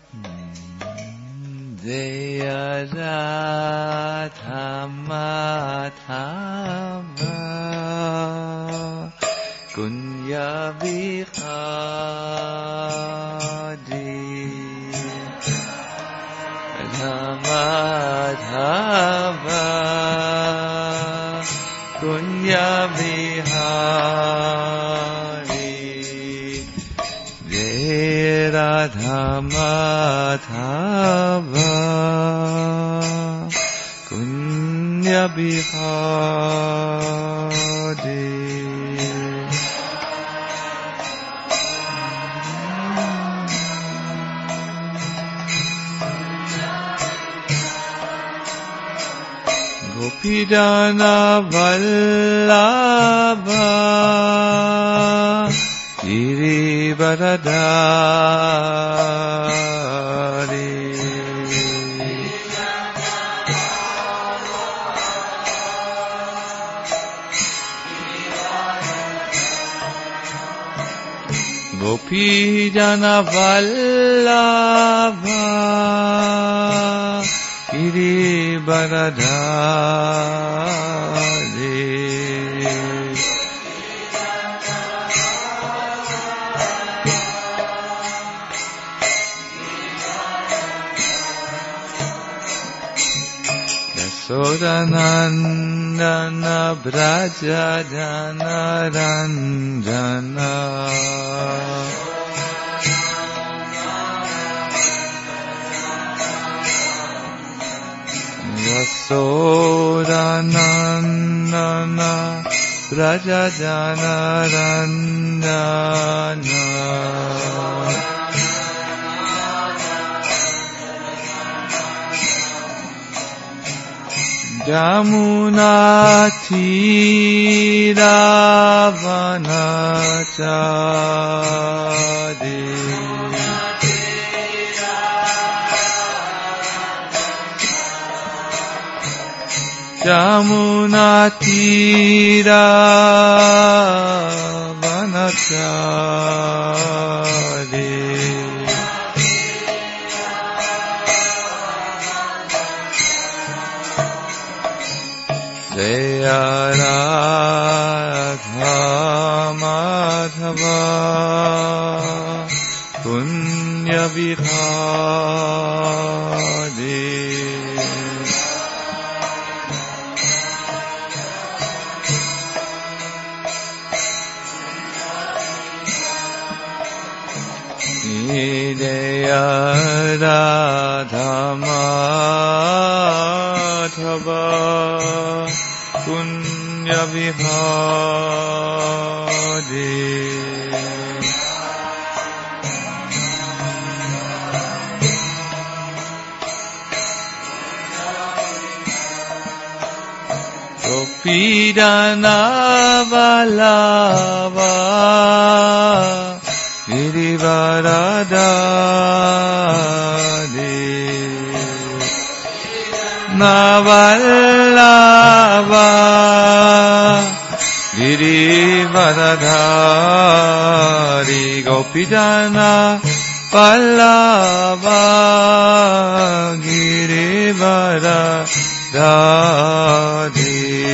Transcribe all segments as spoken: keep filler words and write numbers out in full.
Jaya Radha Madhava Kunya Vihari Madhava Kunya Vihari Jaya Radha Madhava Kunya Vihari Gopijana Vallabha Girivaradhari Gopijana Vallabha Girivaradhari Yasodanandana Braja Janaranjana Yasodanandana Braja Janaranjana Jamuna Tira Vanachari Jamuna Tira Vanachari Jaya Radha Madhava Punya Vihari Jaya Radha Madhava Punya Vihari Gopijana Vallabha Girivaradhari Navallabha Girivaradhari Gopijana Vallabha Girivaradhari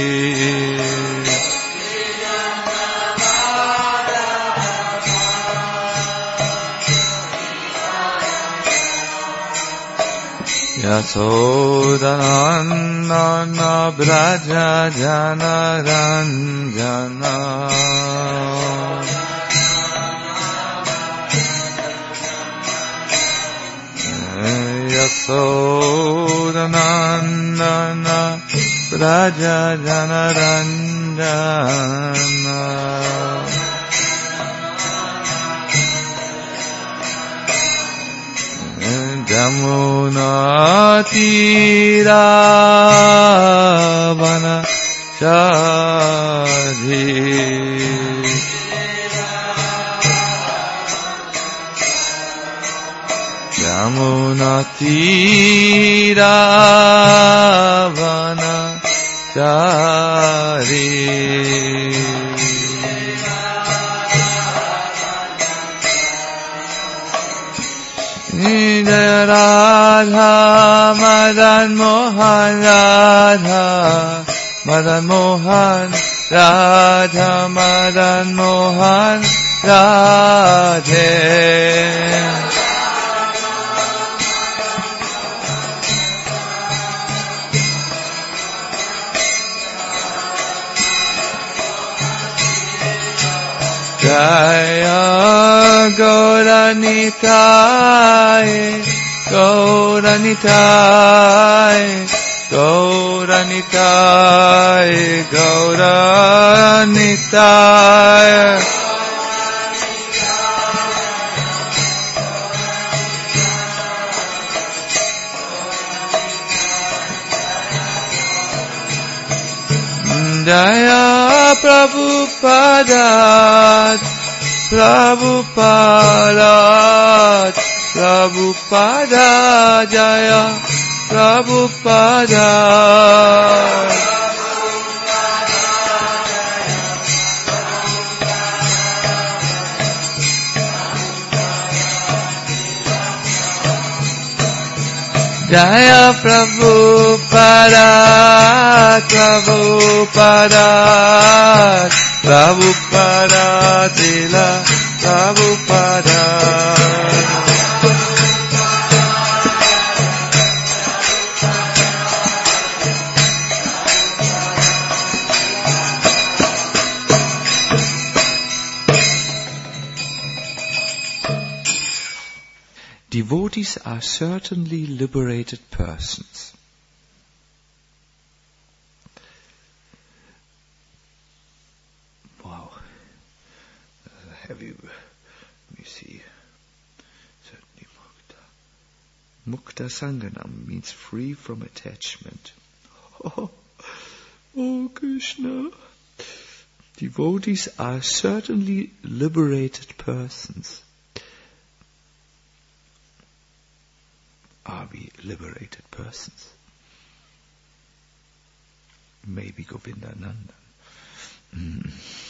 Yasodanandana Braja Janaranjana Yasodanandana Braja Janaranjana Jamuna Tira Vanachari Jamuna Tira Vanachari Jaya Radha Madan Mohan Radha Madan Mohan Radha Madan Mohan Radhe. Jaya Gauranitai, Gauranitai, Gauranitai, Gauranitai. Jaya Prabhupada, Prabhupada, Prabhupada, Jaya Prabhupada. Jaya Prabhupada, Prabhupada, Prabhupada, Srila Prabhupada. Devotees are certainly liberated persons. Wow. That's a heavy, let me see. Certainly Mukta. Mukta Sanganam means free from attachment. Oh, oh Krishna. Devotees are certainly liberated persons. Are we liberated persons? Maybe Govindananda. Mm.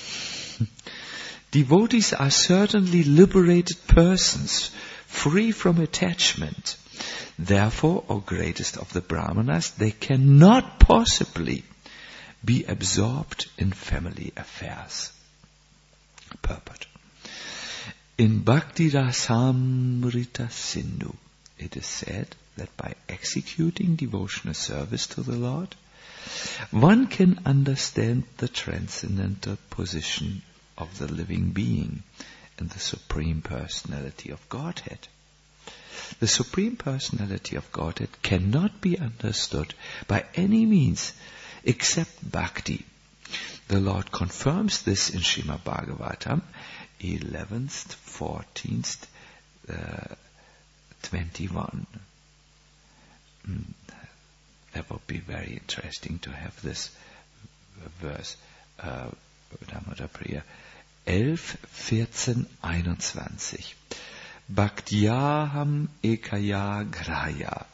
Devotees are certainly liberated persons, free from attachment. Therefore, O greatest of the Brahmanas, they cannot possibly be absorbed in family affairs. Purport. In Bhakti Rasamrita Sindhu, it is said that by executing devotional service to the Lord, one can understand the transcendental position of the living being and the Supreme Personality of Godhead. The Supreme Personality of Godhead cannot be understood by any means except bhakti. The Lord confirms this in Srimad Bhagavatam, eleventh, fourteenth, uh, twenty-one. Mm, that would be very interesting to have this verse, uh, Damodar Priya, eleven, fourteen, einundzwanzig. Bhaktyaham ekaya graya.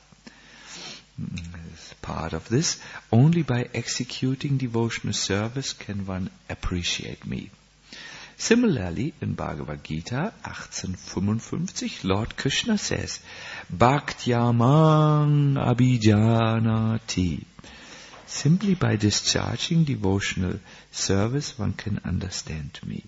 As part of this, only by executing devotional service can one appreciate me. Similarly, in Bhagavad Gita eighteen fifty-five, Lord Krishna says, Bhaktyamang abhijanati. Simply by discharging devotional service, one can understand me.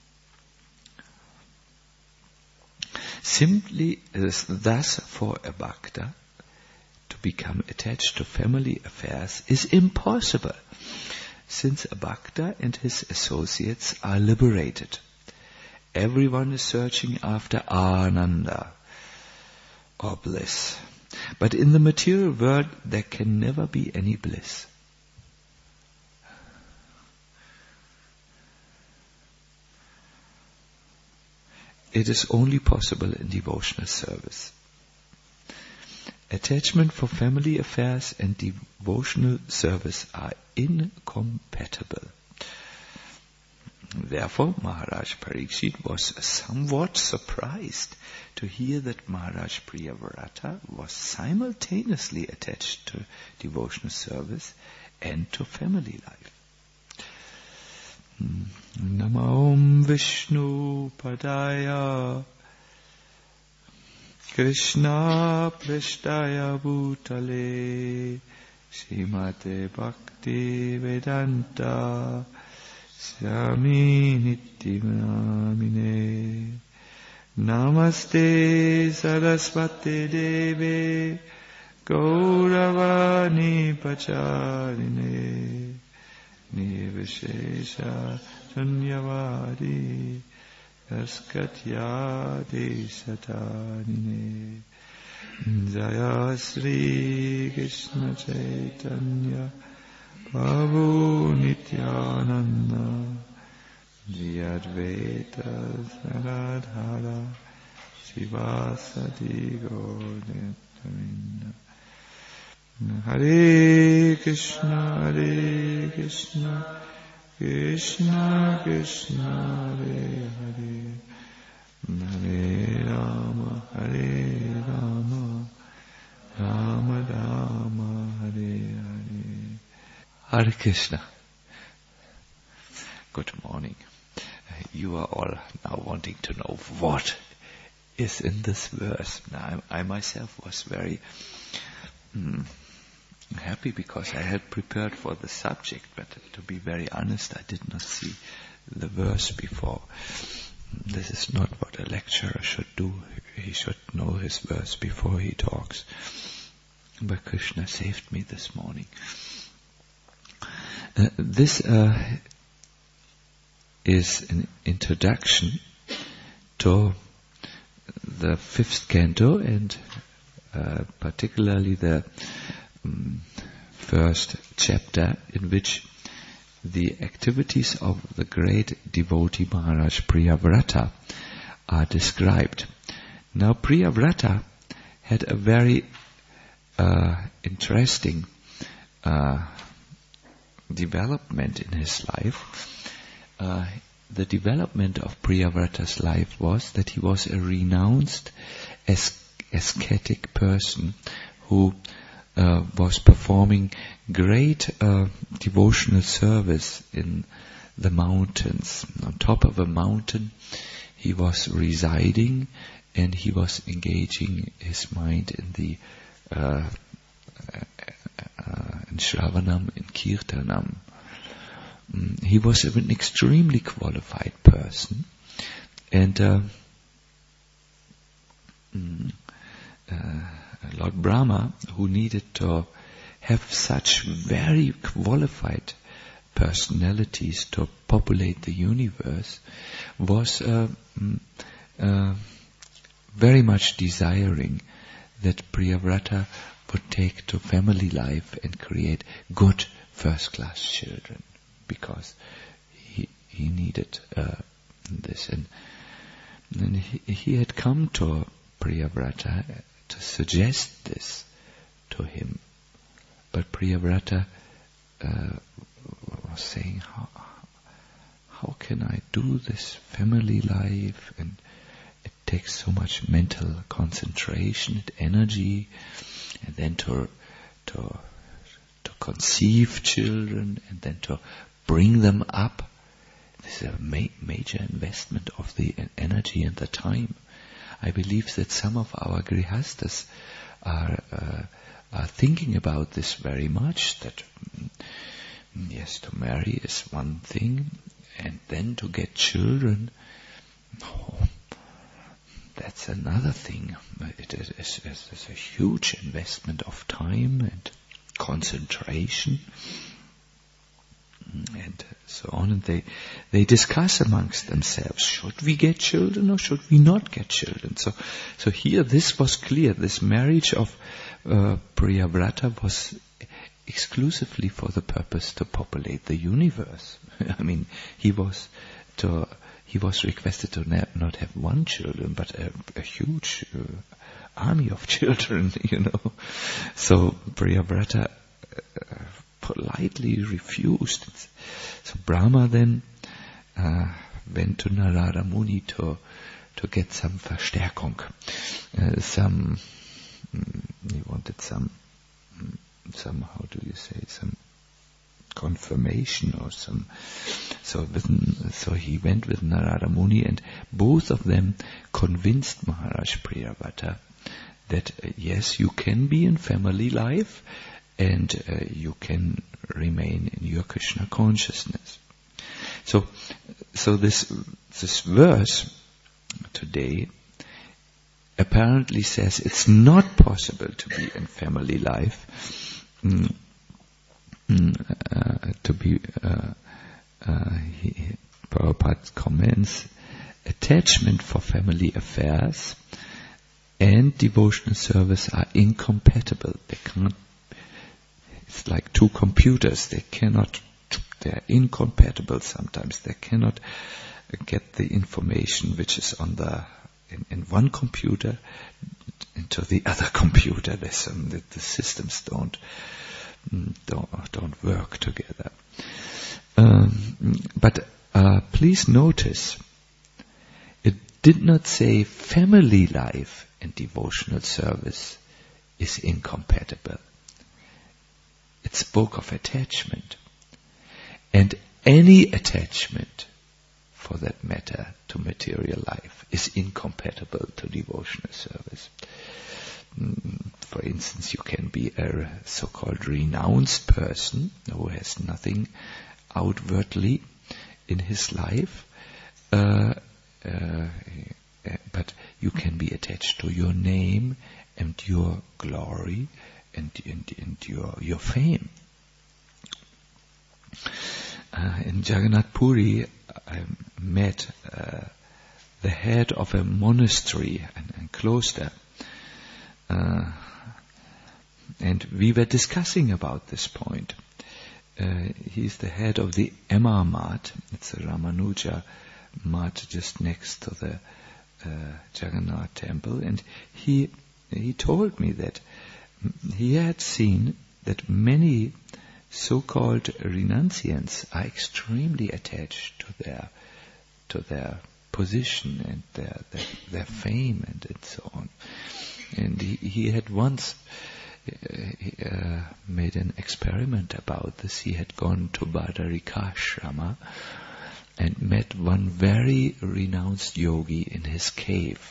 Simply, thus, for a bhakta to become attached to family affairs is impossible, since a bhakta and his associates are liberated. Everyone is searching after ananda, or bliss. But in the material world, there can never be any bliss. It is only possible in devotional service. Attachment for family affairs and devotional service are incompatible. Therefore, Maharaj Parikshit was somewhat surprised to hear that Maharaj Priyavrata was simultaneously attached to devotional service and to family life. Namo Vishnu Padaya Krishna Prishtaya Bhutale Srimate Bhakti Vedanta Swami Nityanamine Namaste Saraswati Deve Gauravani Pacharine Nirvishesha Shanyavadi Yaskatyadi Satanine Jaya Sri Krishna Chaitanya Prabhu Nityananda Jai Advaita Saradhara Sivasati Gauranga Hare Krishna Hare Krishna Krishna Krishna Hare Hare Hare Rama Hare Rama Rama Rama Hare Hare. Hare Krishna. Good morning. You are all now wanting to know what is in this verse. Now, I, I myself was very mm, happy because I had prepared for the subject, but to be very honest, I did not see the verse before. This is not what a lecturer should do. He should know his verse before he talks. But Krishna saved me this morning. Uh, this uh, is an introduction to the fifth canto and uh, particularly the um, first chapter, in which the activities of the great devotee Maharaj Priyavrata are described. Now Priyavrata had a very uh, interesting uh, development in his life. Uh, the development of Priyavrata's life was that he was a renounced as- ascetic person who uh, was performing great uh, devotional service in the mountains. On top of a mountain he was residing, and he was engaging his mind in the uh, uh, in Shravanam, in Kirtanam. Mm, he was an extremely qualified person, and uh, mm, uh, Lord Brahma, who needed to have such very qualified personalities to populate the universe, was uh, mm, uh, very much desiring that Priyavrata would take to family life and create good first-class children, because he he needed uh, this. And, and he, he had come to Priyavrata to suggest this to him. But Priyavrata uh, was saying, how, how can I do this family life? And it takes so much mental concentration and energy, and then to to to conceive children, and then to bring them up. This is a ma- major investment of the energy and the time. I believe that some of our grihastas are uh, are thinking about this very much, that mm, yes, to marry is one thing, and then to get children, oh, that's another thing. It is, it is a huge investment of time and concentration, and so on. And they they discuss amongst themselves: should we get children or should we not get children? So, so here this was clear. This marriage of uh, Priyavrata was exclusively for the purpose to populate the universe. I mean, he was to. He was requested to ne- not have one children, but a, a huge uh, army of children, you know. So Priyavrata uh, politely refused. So Brahma then uh, went to Narada Muni to to get some Verstärkung, uh, some. Mm, he wanted some, some. How do you say some? Confirmation or some. So with, so he went with Narada Muni, and both of them convinced Maharaj Priyavrata that uh, yes, you can be in family life and uh, you can remain in your Krishna consciousness. So, so this this verse today apparently says it's not possible to be in family life, mm, mm, uh, to be. Uh, uh, he, Prabhupada comments, attachment for family affairs and devotional service are incompatible. They can't. It's like two computers. They cannot. They're incompatible sometimes. They cannot get the information which is on the in, in one computer into the other computer. There's some, the, the systems don't don't don't work together. Um, but uh, please notice, it did not say family life and devotional service is incompatible. It spoke of attachment. And any attachment, for that matter, to material life is incompatible to devotional service. For instance, you can be a so-called renounced person who has nothing outwardly in his life, uh, uh, but you can be attached to your name and your glory and, and, and your your fame. Uh, in Jagannath Puri, I met uh, the head of a monastery and, and cloister, uh, and we were discussing about this point. Uh, he's the head of the Emma Mat. It's a Ramanuja Mat just next to the uh, Jagannath temple, and he he told me that he had seen that many so-called renunciants are extremely attached to their to their position and their their, their fame and, and so on. And he, he had once uh, uh, made an experiment about this. He had gone to Badarikashrama and met one very renounced yogi in his cave.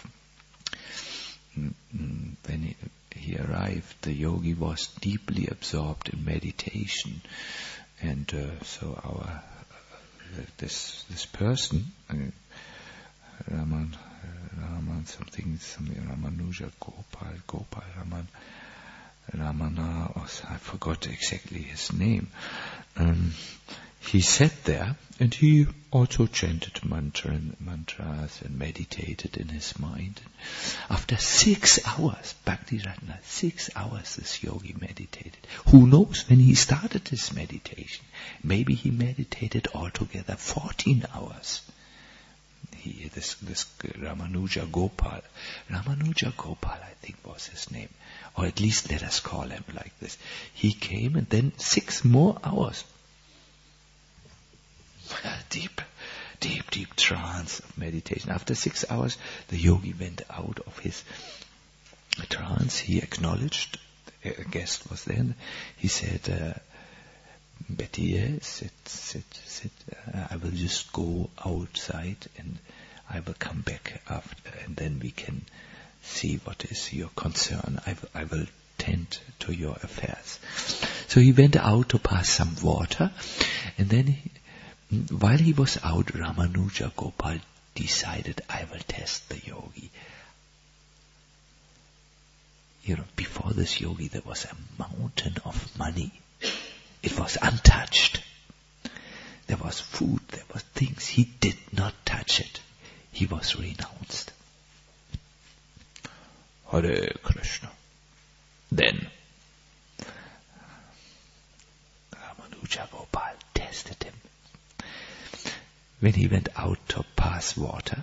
When he, he arrived, the yogi was deeply absorbed in meditation, and uh, so our uh, this this person, uh, Raman, uh, Raman something, something Ramanuja Gopal, Gopal Raman, Ramana, or I forgot exactly his name. Um, he sat there and he also chanted mantra and mantras and meditated in his mind. After six hours, Bhakti Ratna, six hours this yogi meditated. Who knows when he started his meditation? Maybe he meditated altogether fourteen hours. He, this, this Ramanuja Gopal, Ramanuja Gopal I think was his name, or at least let us call him like this. He came and then six more hours. Deep, deep, deep trance of meditation. After six hours, the yogi went out of his trance. He acknowledged, a guest was there. He said, uh, Betty, sit, sit, sit. Uh, I will just go outside and I will come back after, and then we can see what is your concern. I, w- I will tend to your affairs. So he went out to pass some water, and then he, while he was out, Ramanuja Gopal decided, I will test the yogi. You know, before this yogi there was a mountain of money. It was untouched. There was food, there was things. He did not touch it. He was renounced. Hare Krishna. Then Ramanuja Gopal tested him. When he went out to pass water,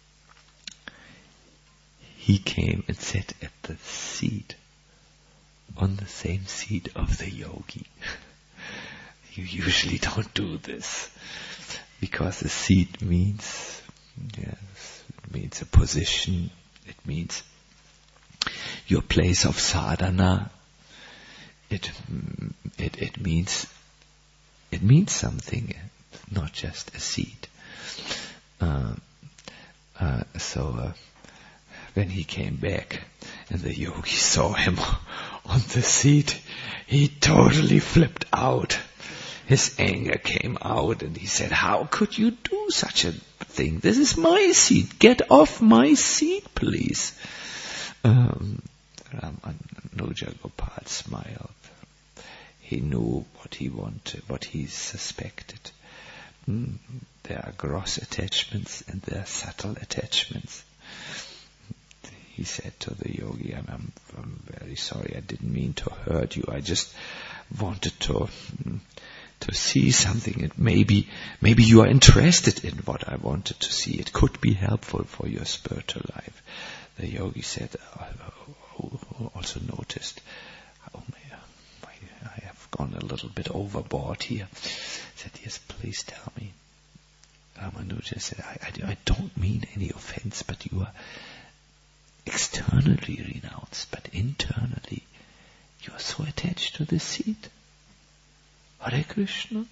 he came and sat at the seat, on the same seat of the yogi. You usually don't do this, because the seat means, yes, it means a position, it means your place of sadhana, it, it, it means, it means something, not just a seat. Uh, uh, so, uh, when he came back and the yogi saw him on the seat, he totally flipped out. His anger came out and he said, how could you do such a thing? This is my seat. Get off my seat, please. Um, Ramanuja Gopal smiled. He knew what he wanted, what he suspected. Mm, there are gross attachments and there are subtle attachments. He said to the yogi, I'm, I'm, I'm very sorry, I didn't mean to hurt you. I just wanted to to see something. And maybe, maybe you are interested in what I wanted to see. It could be helpful for your spiritual life. The yogi said, oh, also noticed, oh, I have gone a little bit overboard here. Said, yes, please tell me. Ramanuja said, I, I, I don't mean any offense, but you are externally renounced, but internally you are so attached to the seat. Hare Krishna.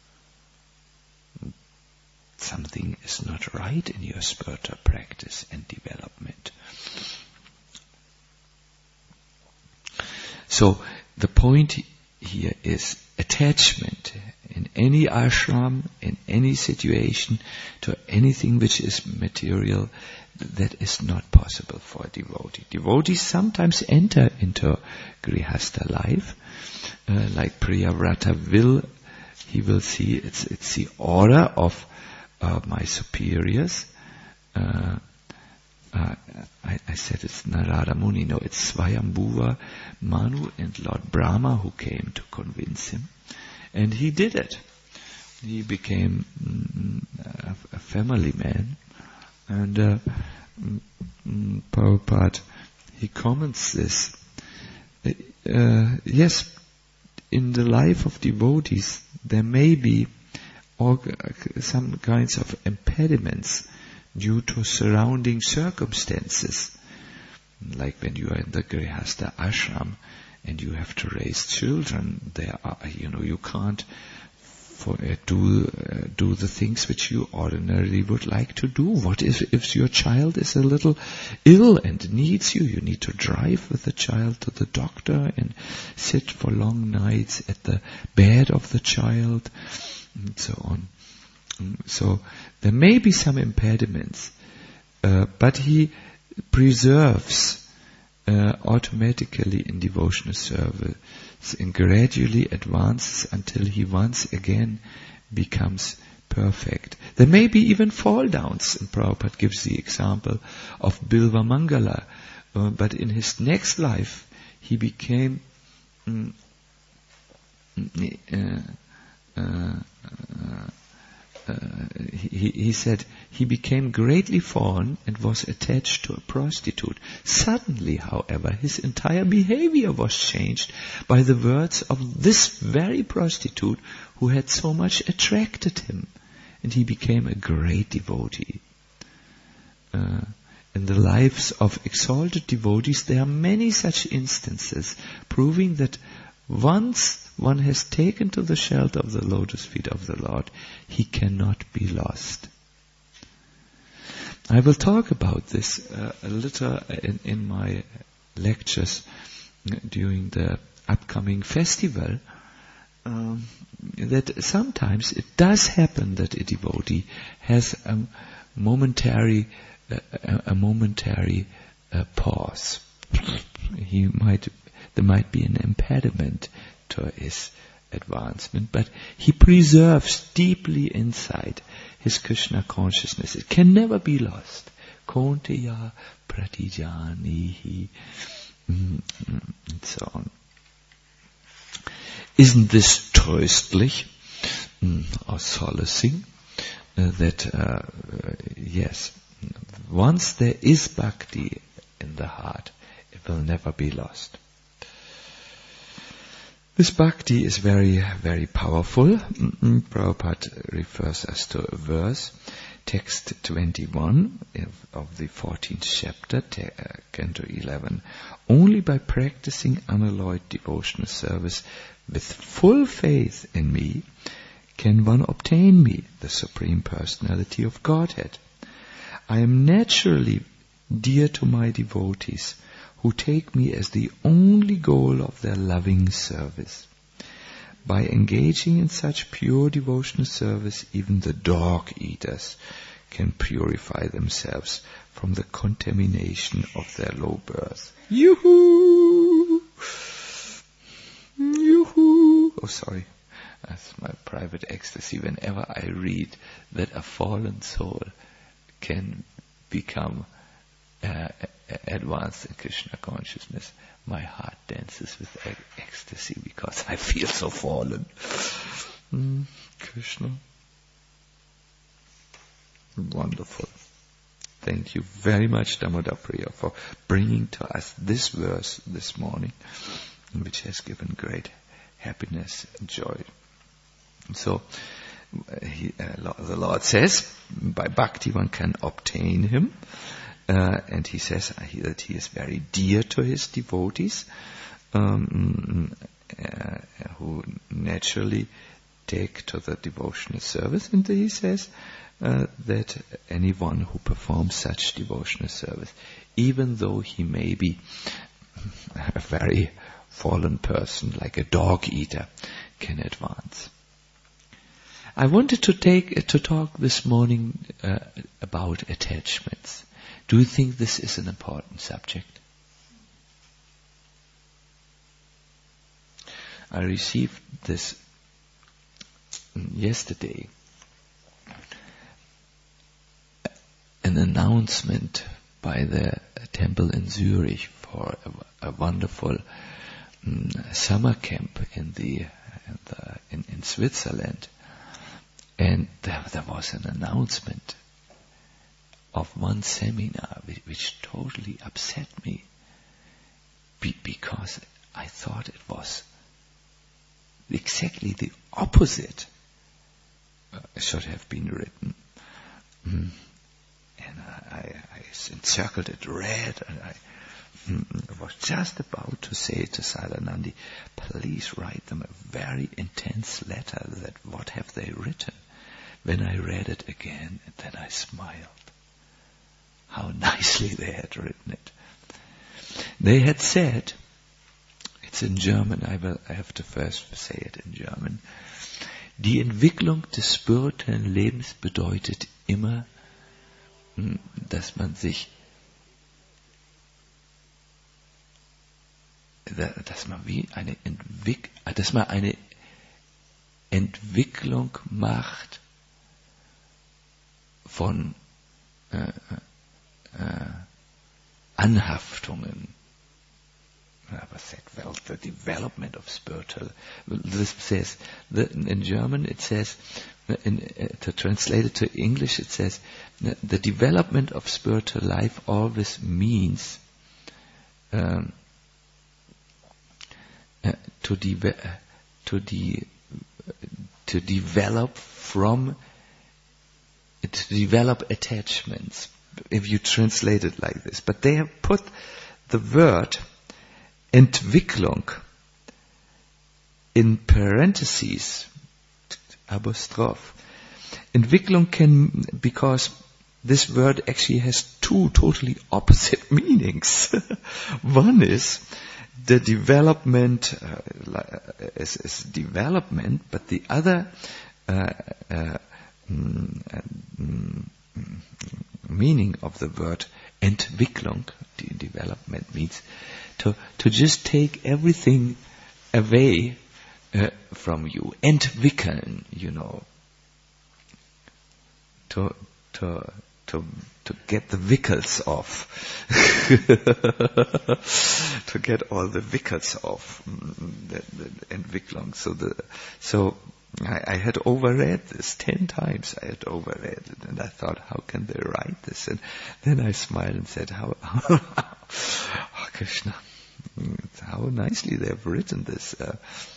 Something is not right in your spiritual practice and development. So the point here is attachment in any ashram, in any situation, to anything which is material, that is not possible for a devotee. Devotees sometimes enter into Grihastha life, uh, like Priyavrata will, he will see it's it's the order of uh, my superiors. Uh, uh, I, I said it's Narada Muni. No, it's Swayambhuva Manu and Lord Brahma who came to convince him, and he did it. He became mm, a, a family man. And uh, mm, Prabhupada, he comments this. Uh, yes, in the life of devotees, there may be all, some kinds of impediments due to surrounding circumstances. Like when you are in the Grihastha ashram and you have to raise children, there are, you know, you can't For, uh, do uh, do the things which you ordinarily would like to do. What if, if your child is a little ill and needs you? You need to drive with the child to the doctor and sit for long nights at the bed of the child, and so on. So there may be some impediments, uh, but he preserves uh, automatically in devotional service and gradually advances until he once again becomes perfect. There may be even fall downs, and Prabhupada gives the example of Bilva Mangala, uh, but in his next life he became mm, uh, uh, uh, uh, he, he said he became greatly fallen and was attached to a prostitute. Suddenly, however, his entire behavior was changed by the words of this very prostitute who had so much attracted him, and he became a great devotee. Uh, in the lives of exalted devotees, there are many such instances proving that once one has taken to the shelter of the lotus feet of the Lord, he cannot be lost. I will talk about this uh, a little in, in my lectures during the upcoming festival, um, that sometimes it does happen that a devotee has a momentary, uh, a, a momentary uh, pause. He might, there might be an impediment to his advancement, but he preserves deeply inside his Krishna consciousness. It can never be lost. Konteya pratijanihi, and so on. Isn't this tröstlich or solacing uh, that uh, uh, yes, once there is bhakti in the heart, it will never be lost. This bhakti is very, very powerful. Mm-hmm. Prabhupada refers us to a verse, text twenty-one of the fourteenth chapter, Canto eleven. Only by practicing unalloyed devotional service with full faith in me can one obtain me, the Supreme Personality of Godhead. I am naturally dear to my devotees, who take me as the only goal of their loving service. By engaging in such pure devotional service, even the dog-eaters can purify themselves from the contamination of their low birth. Yoo-hoo! Yoo-hoo! Oh, sorry. That's my private ecstasy. Whenever I read that a fallen soul can become uh, advanced in Krishna consciousness, my heart dances with e- ecstasy because I feel so fallen. Mm, Krishna. Wonderful. Thank you very much, Damodar Priya, for bringing to us this verse this morning, which has given great happiness and joy. So, he, uh, the Lord says, by bhakti one can obtain him. Uh, and he says uh, he, that he is very dear to his devotees, um, uh, who naturally take to the devotional service. And he says uh, that anyone who performs such devotional service, even though he may be a very fallen person, like a dog eater, can advance. I wanted to take to talk this morning uh, about attachments. Do you think this is an important subject? I received this yesterday, an announcement by the temple in Zurich for a, a wonderful um, summer camp in the, in, the in, in Switzerland, and there, there was an announcement of one seminar which, which totally upset me, be, because I thought it was exactly the opposite uh, should have been written. Mm. And I, I, I encircled it red, and I mm, was just about to say to Sadanandi, please write them a very intense letter that what have they written. When I read it again, and then I smiled. How nicely they had written it. They had said, it's in German, I will I have to first say it in German. Die Entwicklung des spirituellen Lebens bedeutet immer, dass man sich, dass man wie eine Entwick, dass man eine Entwicklung macht von äh, Uh, Anhaftungen. What's that? Well, the development of spiritual. This says the, in German. It says, in, uh, to translate it to English, it says the development of spiritual life always means um, uh, to de- to de- to develop from to develop attachments. If you translate it like this. But they have put the word Entwicklung in parentheses, apostrophe. Entwicklung can, because this word actually has two totally opposite meanings. One is the development, uh, is, is development, but the other uh, uh, mm, mm, meaning of the word Entwicklung, the development, means to to just take everything away uh, from you. Entwickeln, you know, to to to to get the wickles off, to get all the wickles off. The, the Entwicklung. So the so. I, I had overread this ten times. I had overread it, and I thought, how can they write this? And then I smiled and said, how, how oh, Krishna, how nicely they have written this. Uh,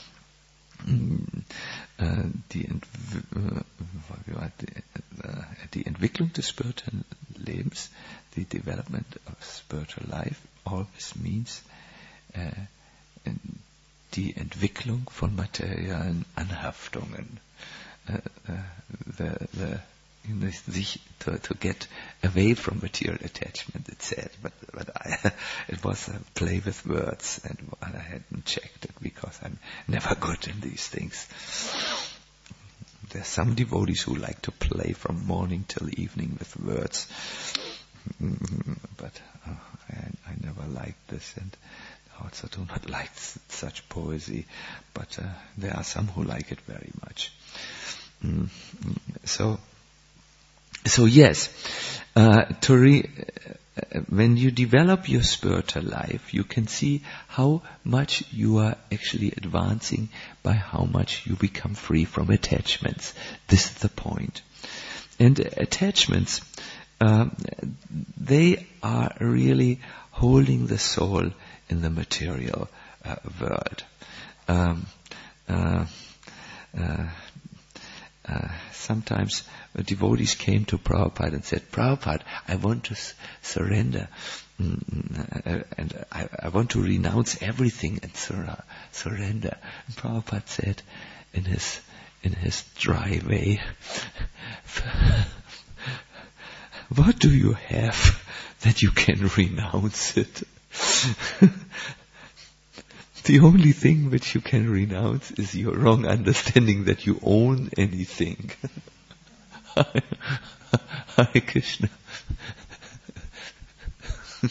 uh, die, Entw- uh, die Entwicklung des spirituellen Lebens, the development of spiritual life, always means uh, die Entwicklung von materiellen Anhaftungen. Uh, uh, the, the you know, to, to get away from material attachment, it said, but but I, it was a play with words, and I hadn't checked it because I'm never good in these things. There's some devotees who like to play from morning till evening with words, but uh, I, I never liked this, and also do not like s- such poesy, but uh, there are some who like it very much. Mm, so. So yes, uh, to re, uh, when you develop your spiritual life, you can see how much you are actually advancing by how much you become free from attachments. This is the point. And attachments, uh, they are really holding the soul in the material uh, world. Um, uh, uh, uh, sometimes devotees came to Prabhupada and said, Prabhupada, I want to s- surrender mm, and I, I want to renounce everything and sur- surrender. And Prabhupada said in his in his dry way, what do you have that you can renounce it? The only thing which you can renounce is your wrong understanding that you own anything. Hare Krishna. You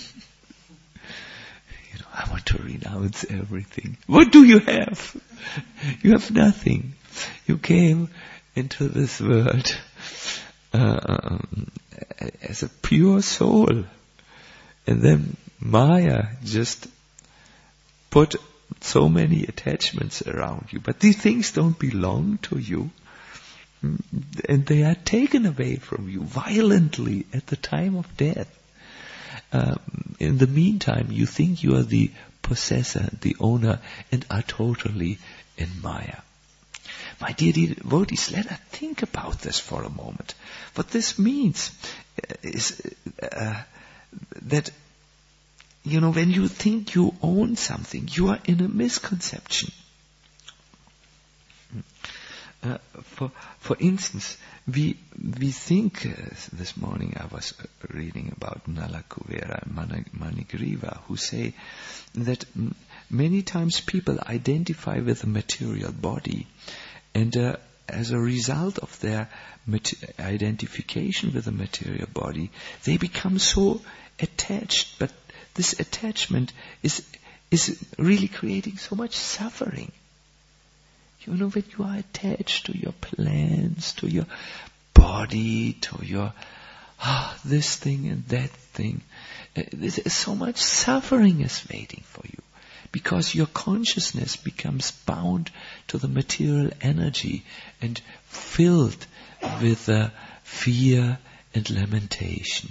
know, I want to renounce everything. What do you have? You have nothing. You came into this world uh, as a pure soul, and then Maya just put so many attachments around you. But these things don't belong to you. And they are taken away from you violently at the time of death. Um, in the meantime, you think you are the possessor, the owner, and are totally in Maya. My dear devotees, let us think about this for a moment. What this means is uh, that, you know, when you think you own something, you are in a misconception. Uh, for for instance, we we think, uh, this morning I was uh, reading about Nala Kuvera and Mani, Manigriva, who say that m- many times people identify with a material body, and uh, as a result of their mat- identification with a material body, they become so attached. But this attachment is is really creating so much suffering. You know, when you are attached to your plans, to your body, to your ah, this thing and that thing, uh, there's so much suffering is waiting for you, because your consciousness becomes bound to the material energy and filled with uh, fear and lamentation.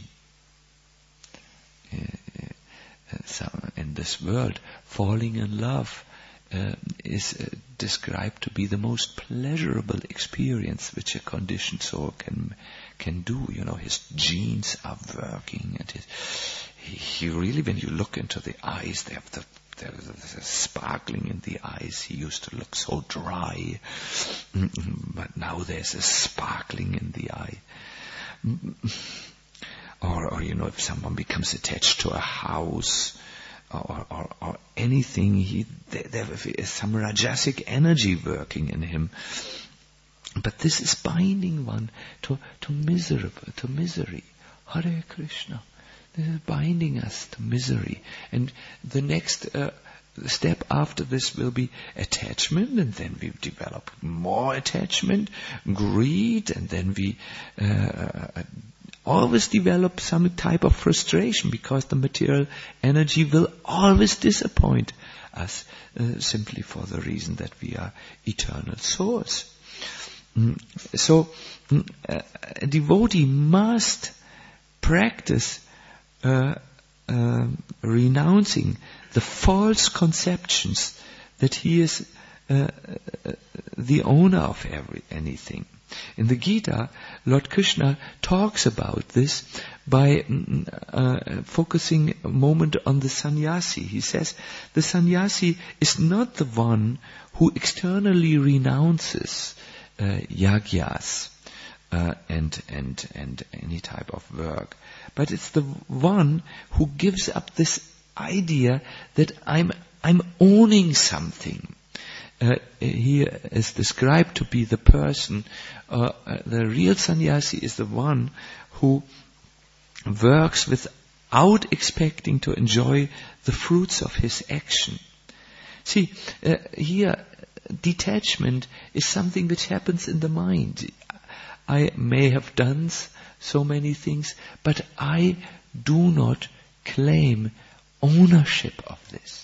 Uh, uh, so in this world, falling in love Uh, is uh, described to be the most pleasurable experience which a conditioned soul can can do. You know, his genes are working, and his, he, he really, when you look into the eyes, they have the there's a sparkling in the eyes. He used to look so dry, mm-mm, but now there's a sparkling in the eye. Mm-mm. Or, or you know, if someone becomes attached to a house, Or, or, or anything, he, there, there is some rajasic energy working in him. But this is binding one to, to misery, to misery. Hare Krishna. This is binding us to misery. And the next uh, step after this will be attachment, and then we develop more attachment, greed, and then we uh, always develop some type of frustration, because the material energy will always disappoint us, uh, simply for the reason that we are eternal souls. Mm. So mm, uh, a devotee must practice uh, uh, renouncing the false conceptions that he is uh, uh, the owner of every anything. In the Gita, Lord Krishna talks about this by uh, focusing a moment on the sannyasi. He says the sannyasi is not the one who externally renounces uh, yagyas, uh, and and and any type of work. But it's the one who gives up this idea that I'm I'm owning something. Uh, he is described to be the person, uh, uh, the real sannyasi is the one who works without expecting to enjoy the fruits of his action. See, uh, here, detachment is something which happens in the mind. I may have done so many things, but I do not claim ownership of this.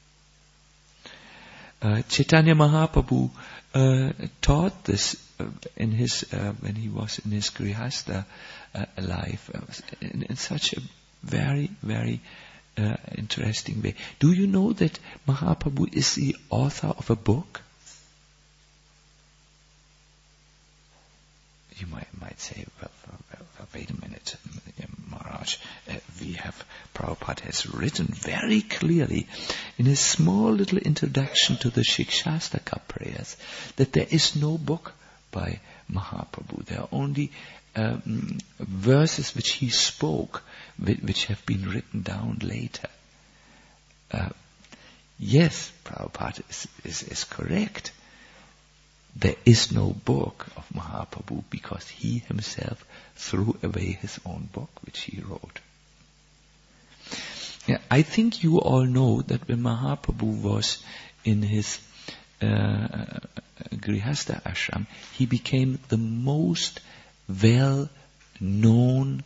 Uh, Chaitanya Mahaprabhu uh, taught this uh, in his uh, when he was in his Grihastha uh, life uh, in, in such a very very uh, interesting way. Do you know that Mahaprabhu is the author of a book? You might might say, well, well, well wait a minute, Maharaj. Uh, we have Prabhupada has written very clearly in his small little introduction to the Shikshastaka prayers that there is no book by Mahaprabhu. There are only um, verses which he spoke, which, which have been written down later. Uh, yes, Prabhupada is, is, is correct. There is no book of Mahaprabhu because he himself threw away his own book which he wrote. Yeah, I think you all know that when Mahaprabhu was in his uh, Grihastha ashram, he became the most well-known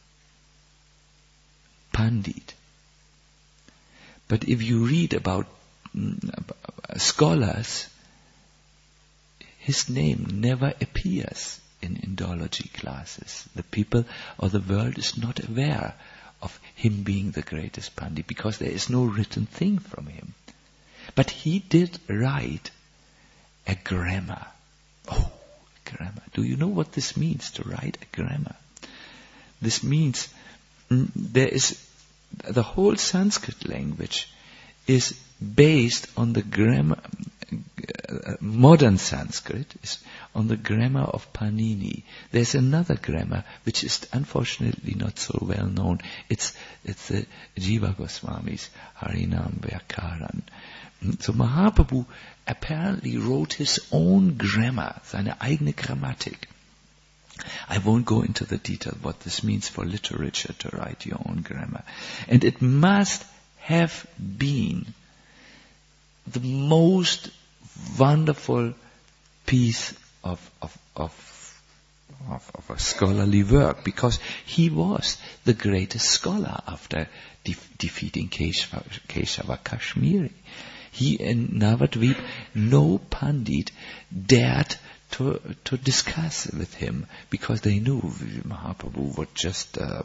Pandit. But if you read about mm, scholars, his name never appears in Indology classes. The people or the world is not aware of him being the greatest Pandit because there is no written thing from him. But he did write a grammar. Oh, grammar. Do you know what this means, to write a grammar? This means mm, there is the whole Sanskrit language is based on the grammar. Uh, modern Sanskrit is on the grammar of Panini. There's another grammar which is unfortunately not so well known. It's it's the Jiva Goswami's Harinam Vyakaran. So Mahaprabhu apparently wrote his own grammar, seine eigene Grammatik. I won't go into the detail what this means for literature to write your own grammar. And it must have been the most wonderful piece of of of, of of a scholarly work, because he was the greatest scholar after de- defeating Keshava, Keshava Kashmiri. He in Navadvip, no Pandit dared to to discuss with him because they knew Mahaprabhu would just uh,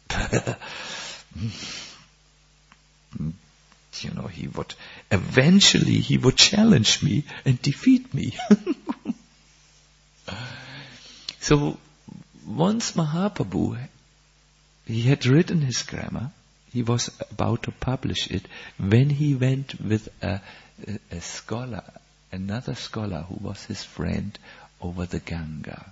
you know, he would, eventually he would challenge me and defeat me. So, once Mahaprabhu, he had written his grammar, he was about to publish it, when he went with a, a, a scholar, another scholar who was his friend, over the Ganga.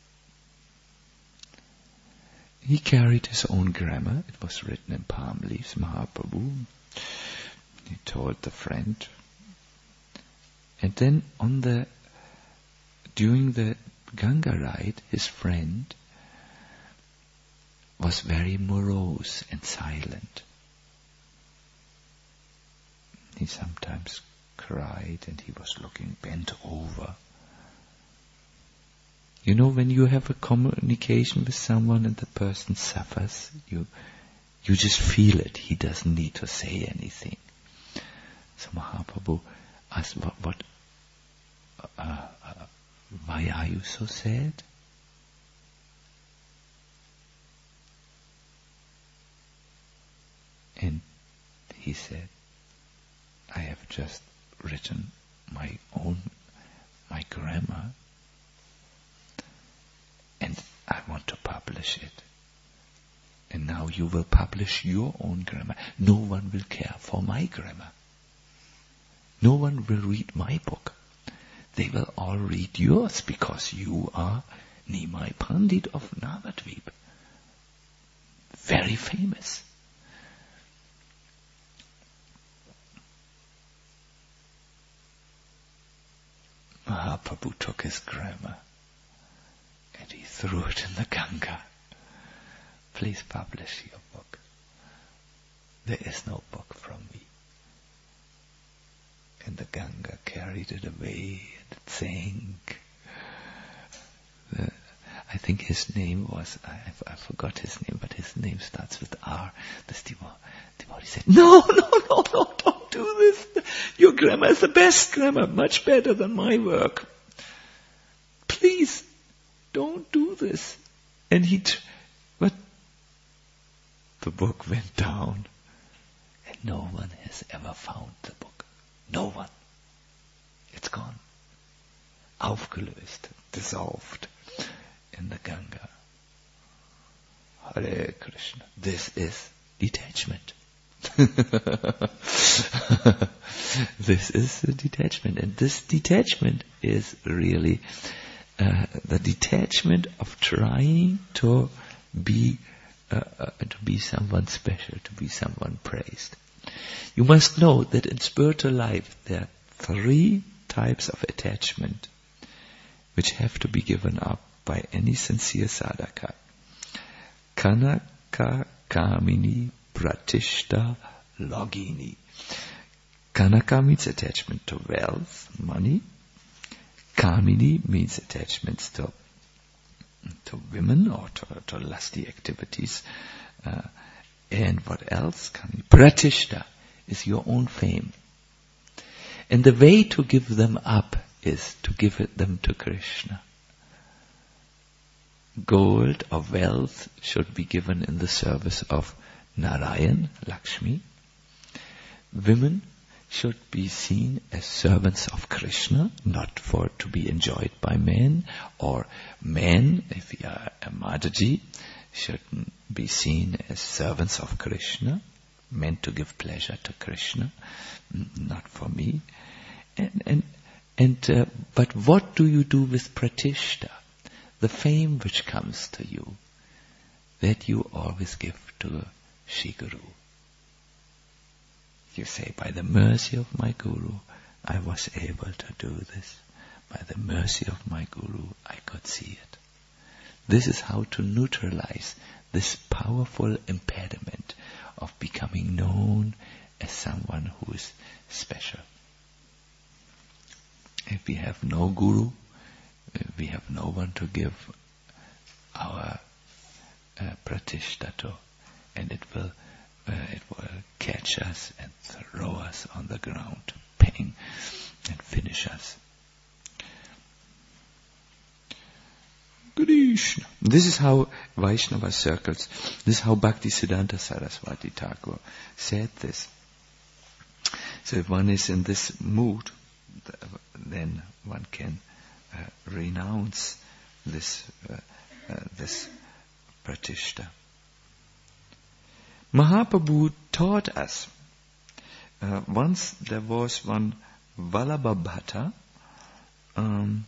He carried his own grammar, it was written in palm leaves, Mahaprabhu. He told the friend. And then on the, during the Ganga ride, his friend was very morose and silent. He sometimes cried and he was looking bent over. You know, when you have a communication with someone and the person suffers, you you just feel it. He doesn't need to say anything. So Mahaprabhu asked, what, what uh, uh, why are you so sad? And he said, I have just written my own, my grammar, and I want to publish it. And now you will publish your own grammar. No one will care for my grammar. No one will read my book. They will all read yours because you are Nimai Pandit of Navadvip. Very famous. Mahaprabhu took his grammar and he threw it in the Ganga. Please publish your book. There is no book from me. And the Ganga carried it away and it sank. The, I think his name was, I, I forgot his name, but his name starts with R. This devotee, devotee said, no, no, no, no, don't do this. Your grammar is the best grammar, much better than my work. Please, don't do this. And he, t- but the book went down and no one has ever found the book. No one. It's gone. Aufgelöst, dissolved in the Ganga. Hare Krishna. This is detachment. This is the detachment. And this detachment is really uh, the detachment of trying to be uh, uh, to be someone special, to be someone praised. You must know that in spiritual life there are three types of attachment which have to be given up by any sincere sadhaka. Kanaka Kamini Pratishta Logini. Kanaka means attachment to wealth, money. Kamini means attachments to to women or to, to lusty activities. Uh, and what else? Pratishta is your own fame. And the way to give them up is to give it them to Krishna. Gold or wealth should be given in the service of Narayan, Lakshmi. Women should be seen as servants of Krishna, not for to be enjoyed by men. Or men, if we are a Mataji, should be seen as servants of Krishna, meant to give pleasure to Krishna, not for me. And and and uh, but what do you do with pratishta? The fame which comes to you, that you always give to Shri Guru. You say, by the mercy of my Guru, I was able to do this. By the mercy of my Guru, I could see it. This is how to neutralize this powerful impediment of becoming known as someone who is special. If we have no Guru, we have no one to give our uh, pratishta to, and it will uh, it will catch us and throw us on the ground, pang, and finish us. Krishna. This is how Vaishnava circles, this is how Bhaktisiddhanta Saraswati Thakur said this. So if one is in this mood, then one can uh, renounce this uh, uh, this pratishta. Mahaprabhu taught us. Uh, once there was one Vallabha Bhatta, um,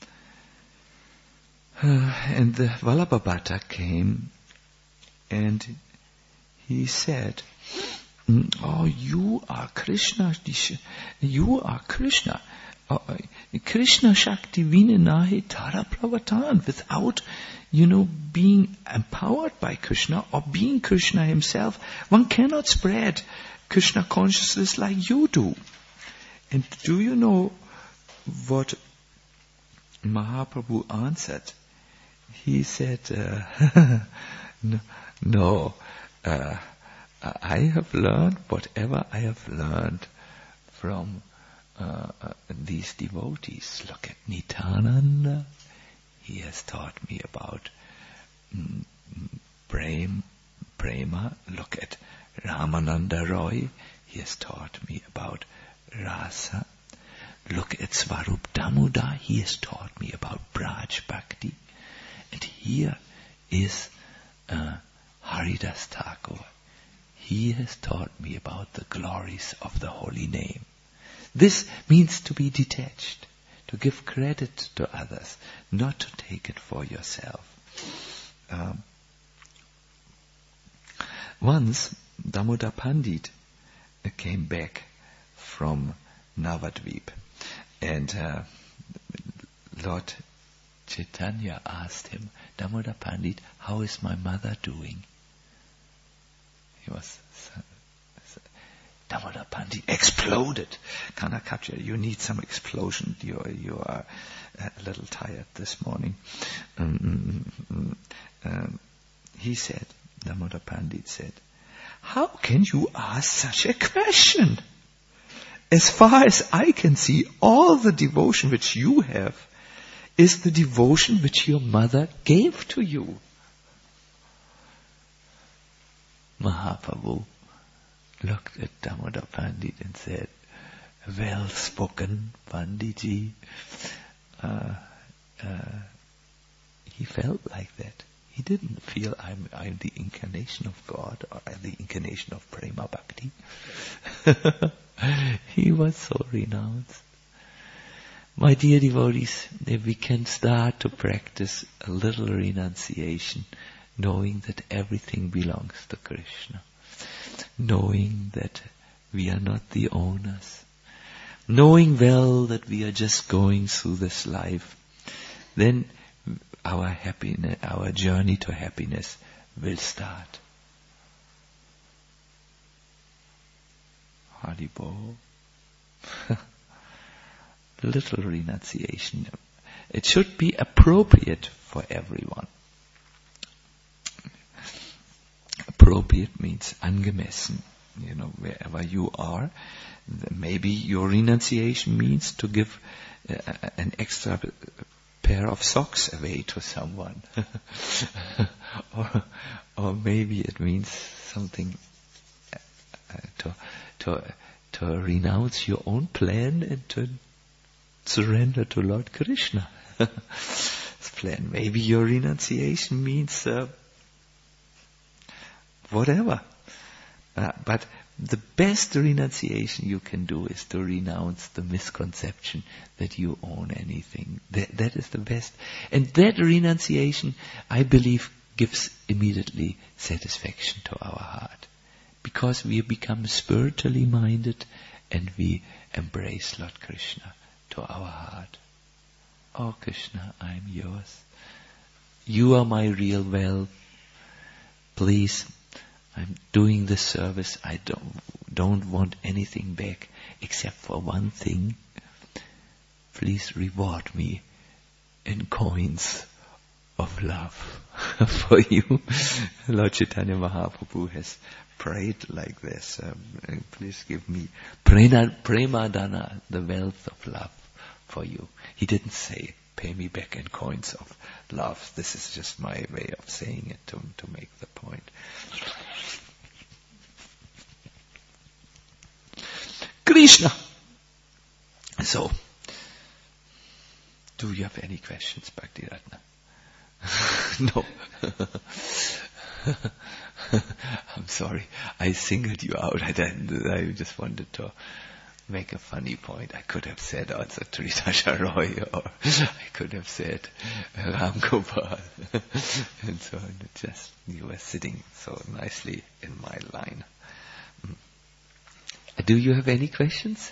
uh, and the Vallabha Bhatta came and he said, "Oh, you are Krishna. You are Krishna. Uh, Krishna Shakti Vinanahi Tara Pravatan." Without, you know, being empowered by Krishna or being Krishna himself, one cannot spread Krishna consciousness like you do. And do you know what Mahaprabhu answered? He said, uh, no, no uh, I have learned whatever I have learned from uh, uh, these devotees. Look at Nityananda. He has taught me about mm, prem, prema. Look at Ramananda Roy. He has taught me about rasa. Look at Swarup Damodar. He has taught me about Braj Bhakti. And here is uh, Haridas Thakur. He has taught me about the glories of the holy name. This means to be detached, to give credit to others, not to take it for yourself. Um, once, Damodar Pandit uh, came back from Navadvip, and uh, Lord Chaitanya asked him, Damodar Pandit, how is my mother doing? He was, Damodar Pandit exploded. Kanakapcha, you need some explosion. You, you are a little tired this morning. Um, um, um, he said, Damodar Pandit said, how can you ask such a question? As far as I can see, all the devotion which you have is the devotion which your mother gave to you. Mahaprabhu looked at Damodar Pandit and said, well spoken, Panditji. Uh, uh, he felt like that. He didn't feel I'm, I'm the incarnation of God or I'm the incarnation of Prema Bhakti. He was so renounced. My dear devotees, if we can start to practice a little renunciation, knowing that everything belongs to Krishna, knowing that we are not the owners, knowing well that we are just going through this life, then our happiness, our journey to happiness will start. Haribol. Little renunciation. It should be appropriate for everyone. Appropriate means angemessen. You know, wherever you are, maybe your renunciation means to give uh, an extra pair of socks away to someone. or, or maybe it means something uh, to, to, to renounce your own plan and to surrender to Lord Krishna. Plan. Maybe your renunciation means uh, whatever. Uh, but the best renunciation you can do is to renounce the misconception that you own anything. That, that is the best. And that renunciation, I believe, gives immediately satisfaction to our heart. Because we become spiritually minded and we embrace Lord Krishna to our heart. Oh Krishna, I am yours. You are my real wealth. Please, I'm doing this service. I don't, don't want anything back except for one thing. Please reward me in coins of love for you. Lord Chaitanya Mahaprabhu has prayed like this. Um, please give me prema, prema dana, the wealth of love for you. He didn't say, pay me back in coins of love. This is just my way of saying it to, to make the point. Krishna. So, do you have any questions, Bhakti Ratna? No. I'm sorry. I singled you out. I didn't. I just wanted to make a funny point. I could have said also Tritasha Roy, or I could have said Ram Gopal, and so on. Just you were sitting so nicely in my line. Mm. Do you have any questions?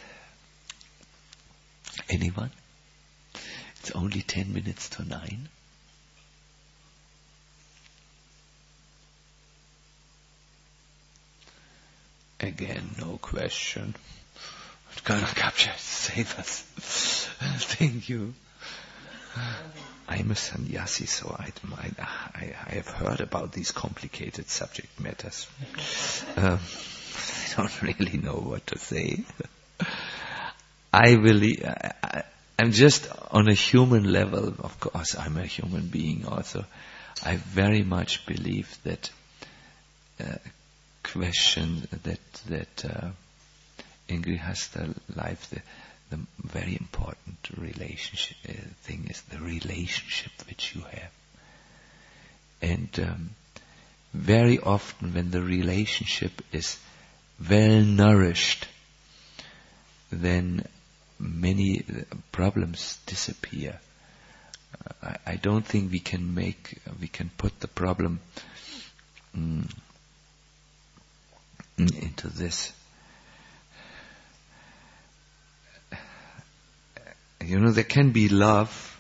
Anyone? It's only ten minutes to nine. Again, no question. Kanakapcha, save us. Thank you. I'm a sannyasi, so I, I, I have heard about these complicated subject matters. Um, I don't really know what to say. I really, I, I, I'm just on a human level, of course, I'm a human being also. I very much believe that uh, question that that uh, in Grihastha life, the, the very important relationship uh, thing is the relationship which you have. And um, very often when the relationship is well nourished, then many uh, problems disappear. Uh, I, I don't think we can make, uh, we can put the problem mm, into this. You know, there can be love,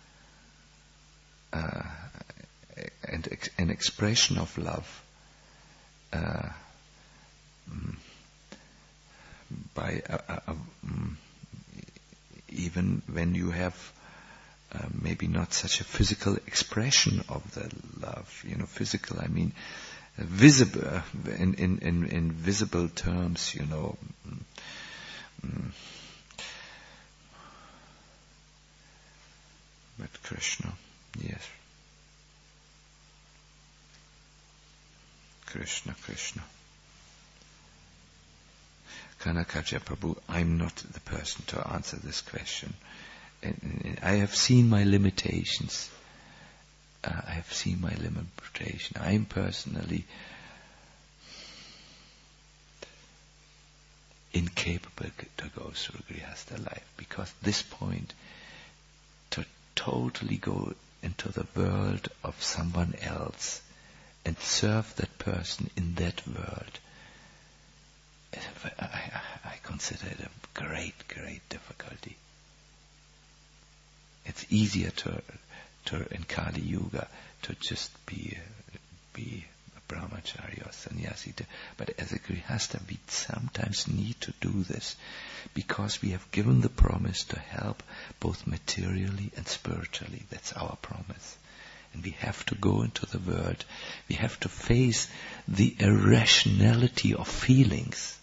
uh, and ex- an expression of love uh, mm, by uh, uh, uh, mm, even when you have uh, maybe not such a physical expression of the love. You know, physical, I mean uh, visible, uh, in, in, in, in visible terms, you know. Mm, mm. But Krishna, yes. Krishna, Krishna. Kanakaja Prabhu, I'm not the person to answer this question. And, and I have seen my limitations. Uh, I have seen my limitation. I am personally incapable to go through Grihastha life, because this point, to totally go into the world of someone else and serve that person in that world, I, I, I consider it a great, great difficulty. It's easier to, to in Kali Yuga to just be be a brahmachari or sannyasi, to, but as a grihastha we sometimes need to do this because we have given the promise to help both materially and spiritually. That's our promise. And we have to go into the world. We have to face the irrationality of feelings.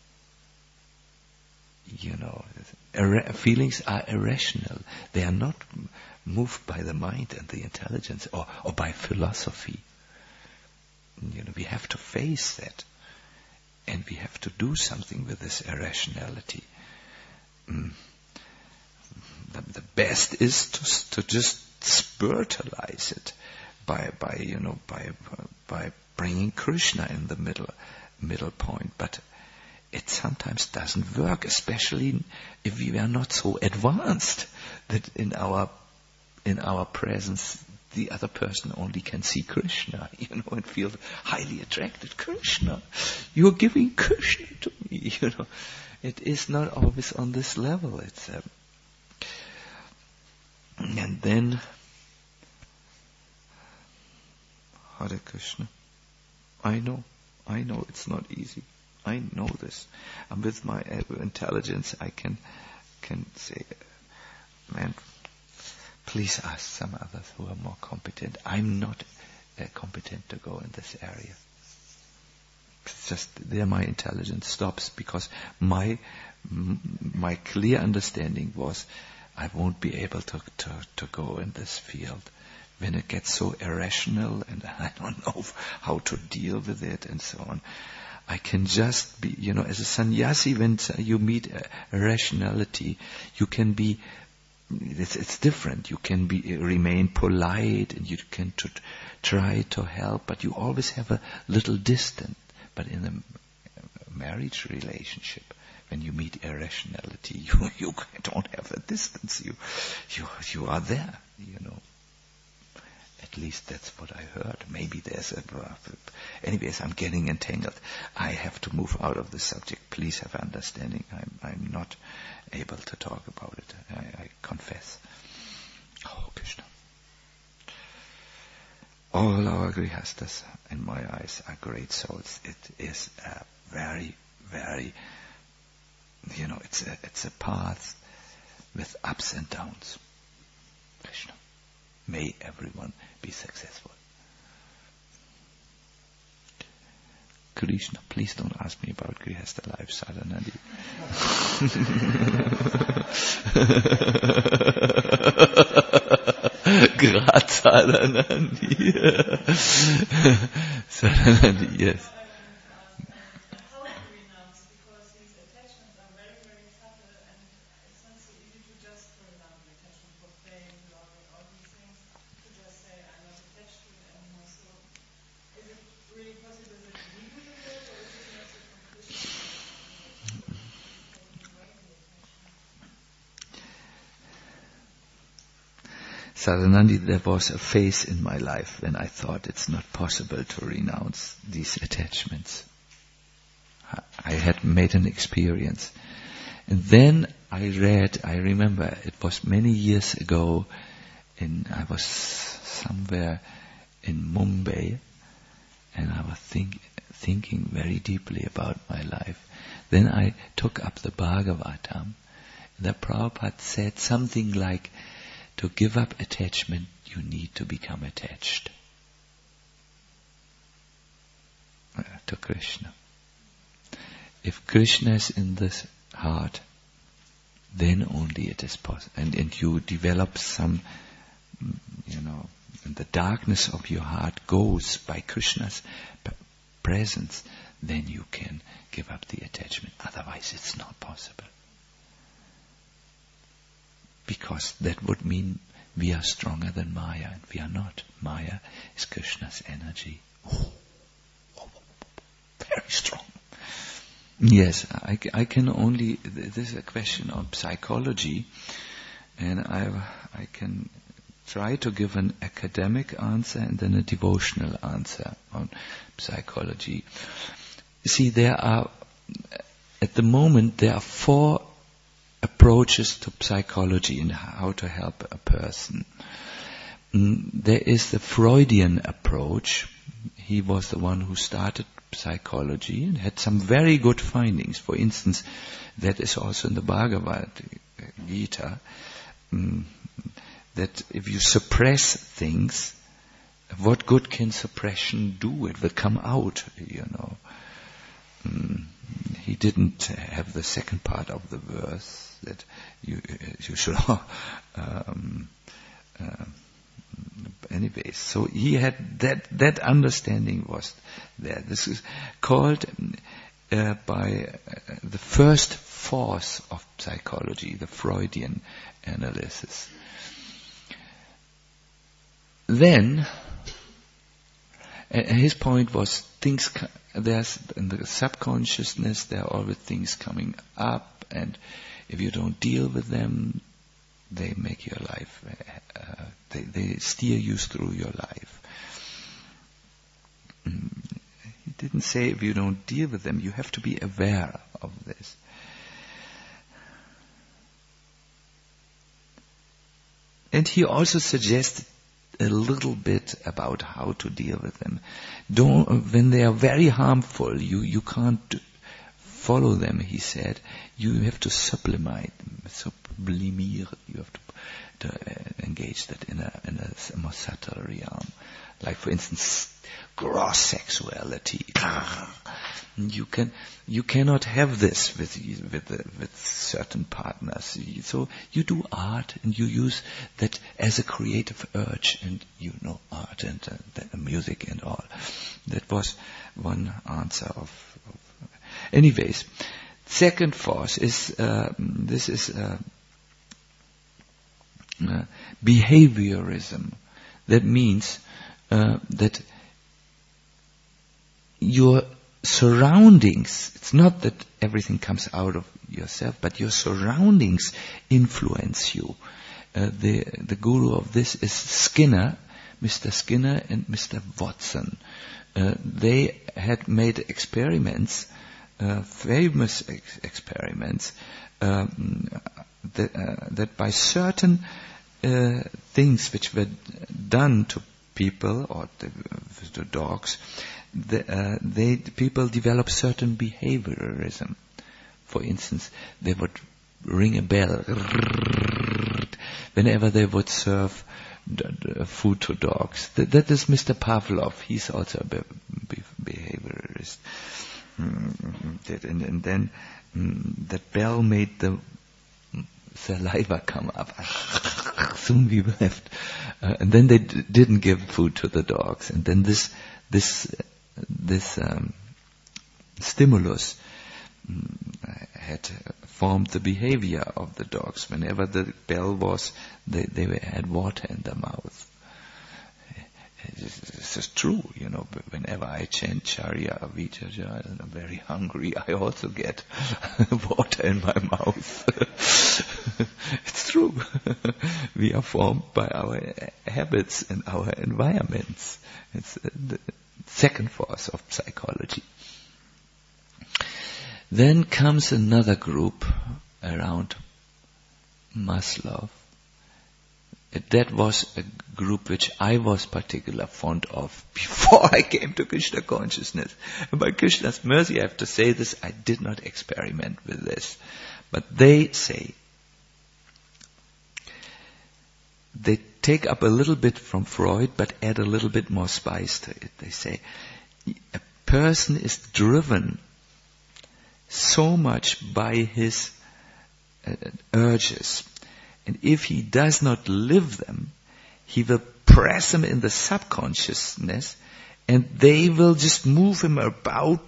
You know, ir- feelings are irrational. They are not moved by the mind and the intelligence or, or by philosophy. You know, we have to face that. And we have to do something with this irrationality. Mm. The, the best is to, to just spiritualize it by, by, you know, by, by bringing Krishna in the middle, middle point. But it sometimes doesn't work, especially if we are not so advanced that in our, in our presence the other person only can see Krishna, you know, and feel highly attracted. Krishna, you're giving Krishna to me, you know. It is not always on this level. It's um, and then Hare Krishna. I know, I know it's not easy. I know this. And with my intelligence, I can can say, man, please ask some others who are more competent. I'm not uh, competent to go in this area. It's just there my intelligence stops, because my m- my clear understanding was I won't be able to, to, to go in this field when it gets so irrational and I don't know how to deal with it and so on. I can just be, you know, as a sannyasi, when you meet irrationality, you can be, it's, it's different. You can be remain polite and you can t- try to help, but you always have a little distance. But in a marriage relationship, when you meet irrationality, you you don't have a distance. You you you are there. You know. At least that's what I heard. Maybe there's a... Anyways, I'm getting entangled. I have to move out of the subject. Please have understanding. I'm, I'm not able to talk about it. I, I confess. Oh, Krishna. All our grihastas, in my eyes, are great souls. It is a very, very... You know, it's a, it's a path with ups and downs. Krishna. May everyone be successful. Krishna, please don't ask me about Grihastha life, Sadhanandi. Grat Sadhanandi. Sadhanandi, yes. Sadanandi, there was a phase in my life when I thought it's not possible to renounce these attachments. I had made an experience. And then I read, I remember, it was many years ago, in I was somewhere in Mumbai, and I was think, thinking very deeply about my life. Then I took up the Bhagavatam, and the Prabhupada said something like, to give up attachment, you need to become attached uh, to Krishna. If Krishna is in this heart, then only it is possible. And, and you develop some, you know, and the darkness of your heart goes by Krishna's p- presence, then you can give up the attachment. Otherwise it's not possible. Because that would mean we are stronger than Maya, and we are not. Maya is Krishna's energy. Oh, oh, oh, very strong. Yes, I, I can only, this is a question of psychology, and I, I can try to give an academic answer and then a devotional answer on psychology. See, there are, at the moment, there are four approaches to psychology and how to help a person. Mm, there is the Freudian approach. He was the one who started psychology and had some very good findings. For instance, that is also in the Bhagavad Gita, mm, that if you suppress things, what good can suppression do? It will come out, you know. Mm, he didn't have the second part of the verse that you you should. um, uh, anyways, so he had that that understanding was there. This is called uh, by uh, the first force of psychology, the Freudian analysis. Then, uh, his point was things. There's in the subconsciousness, there are always things coming up, and if you don't deal with them, they make your life, uh, they, they steer you through your life. Mm. He didn't say if you don't deal with them, you have to be aware of this. And he also suggested a little bit about how to deal with them. Don't, when they are very harmful, you, you can't follow them, he said. You have to sublimate them, sublimiere. You have to, to uh, engage that in a, in a more subtle realm. Like, for instance, gross sexuality. You can, you cannot have this with with uh, with certain partners. So you do art and you use that as a creative urge, and you know art and uh, the music and all. That was one answer of. of anyways, second force is uh, this is uh, uh, behaviorism. That means uh, that your surroundings, it's not that everything comes out of yourself, but your surroundings influence you. Uh, the the guru of this is Skinner, Mister Skinner and Mister Watson. Uh, they had made experiments, uh, famous ex- experiments, um, that, uh, that by certain uh, things which were done to people or to, to dogs, The, uh, they people develop certain behaviorism. For instance, they would ring a bell whenever they would serve d- d- food to dogs. That, that is Mister Pavlov. He's also a be- be- behaviorist. Mm, that, and, and then mm, that bell made the saliva come up. Soon we left, uh, and then they d- didn't give food to the dogs. And then this this. This um, stimulus um, had formed the behavior of the dogs. Whenever the bell was, they, they had water in their mouth. This is true, you know. Whenever I chant Charya Avijja, and I'm very hungry, I also get water in my mouth. It's true. We are formed by our habits and our environments. It's the second force of psychology. Then comes another group around Maslow. That was a group which I was particularly fond of before I came to Krishna consciousness. And by Krishna's mercy, I have to say this, I did not experiment with this. But they say, they take up a little bit from Freud, but add a little bit more spice to it. They say, a person is driven so much by his uh, urges. And if he does not live them, he will press them in the subconsciousness, and they will just move him about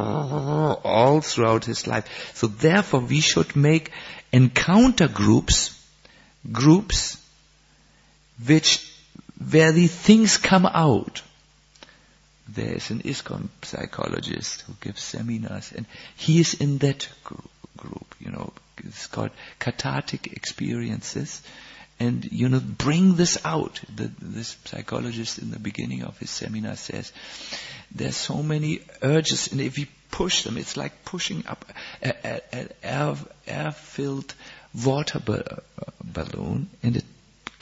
all throughout his life. So therefore we should make encounter groups, groups which, where the things come out. There is an ISKCON psychologist who gives seminars, and he is in that group, group you know. It's called cathartic experiences, and you know, bring this out. The, this psychologist in the beginning of his seminar says, there's so many urges, and if we push them, it's like pushing up an air, air-filled water ba- balloon, and it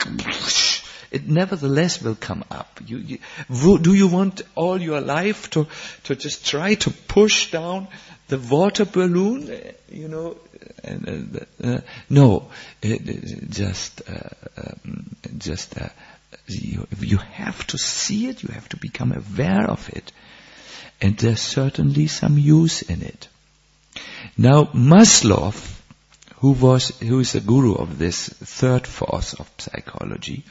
it nevertheless will come up. You, you, do you want all your life to to just try to push down the water balloon? You know. And, uh, uh, no, it, it just, uh, um, just, uh, you, you have to see it, you have to become aware of it. And there's certainly some use in it. Now, Maslow, who was, who is the guru of this third force of psychology,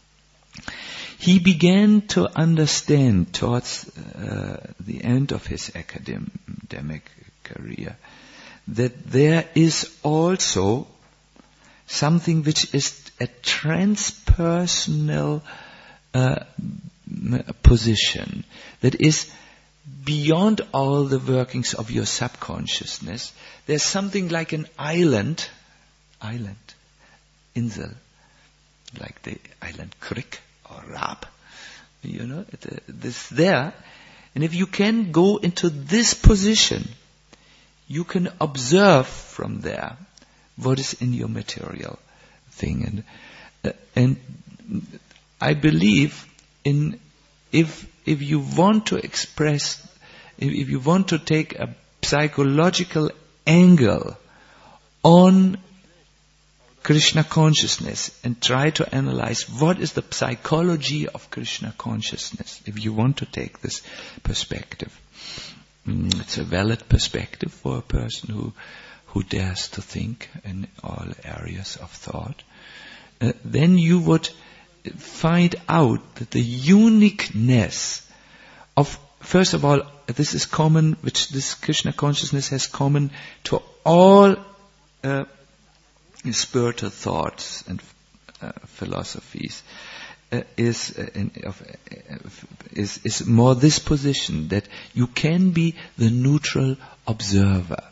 he began to understand towards uh, the end of his academic career that there is also something which is a transpersonal uh, position that is beyond all the workings of your subconsciousness. There's something like an island, island, Insel, like the island Krik or Rab, you know, this there. And if you can go into this position, you can observe from there what is in your material thing. And, uh, and I believe in, if, if you want to express, if, if you want to take a psychological angle on Krishna consciousness and try to analyze what is the psychology of Krishna consciousness, if you want to take this perspective, it's a valid perspective for a person who who dares to think in all areas of thought. Uh, then you would find out that the uniqueness of, first of all, this is common, which this Krishna consciousness has common to all uh, spiritual thoughts and uh, philosophies. Uh, is, uh, in, of, uh, is is more this position that you can be the neutral observer,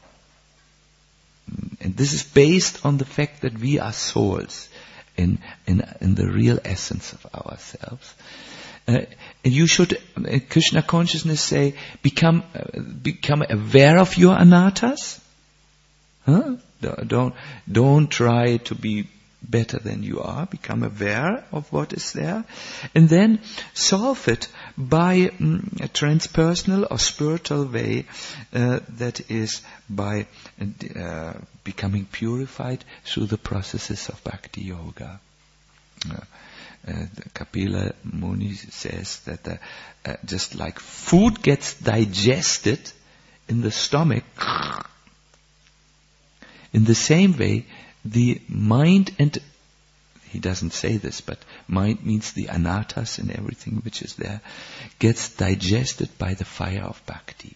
and this is based on the fact that we are souls in in in the real essence of ourselves. Uh, and you should, uh, Krishna consciousness say, become uh, become aware of your anattas. Huh? Don't don't try to be better than you are. Become aware of what is there, and then solve it by mm, a transpersonal or spiritual way. Uh, that is by uh, becoming purified through the processes of bhakti yoga. Uh, uh, Kapila Muni says that uh, uh, just like food gets digested in the stomach, in the same way, the mind, and he doesn't say this, but mind means the anattas and everything which is there, gets digested by the fire of bhakti.